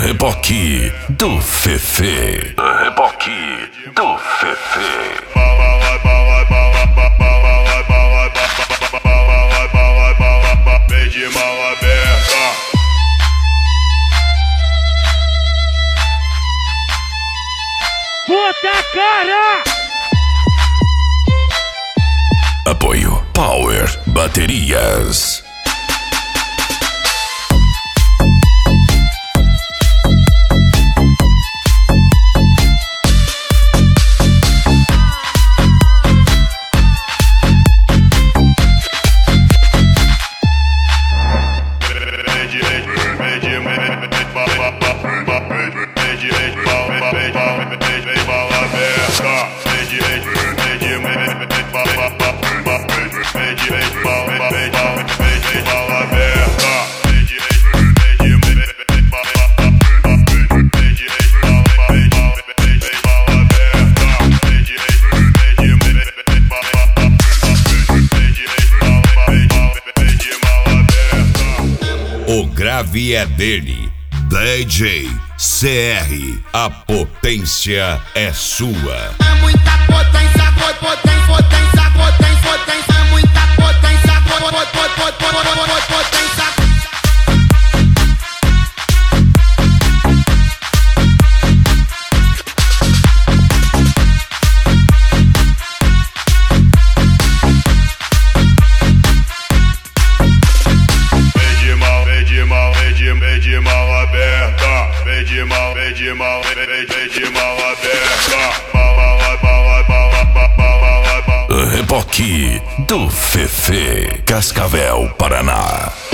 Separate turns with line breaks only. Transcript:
Reboque do Fefe. Reboque do Fefe.
Vem de mão aberta.
Puta cara!
Apoio Power Baterias.
O grave é dele, DJ CR, a potência é sua.
É muita potência, potência, potência, potência, potência, é muita potência, potência.
Vem de mão aberta, vem de mão aberta.
Reboque do Fefe, Cascavel, Paraná.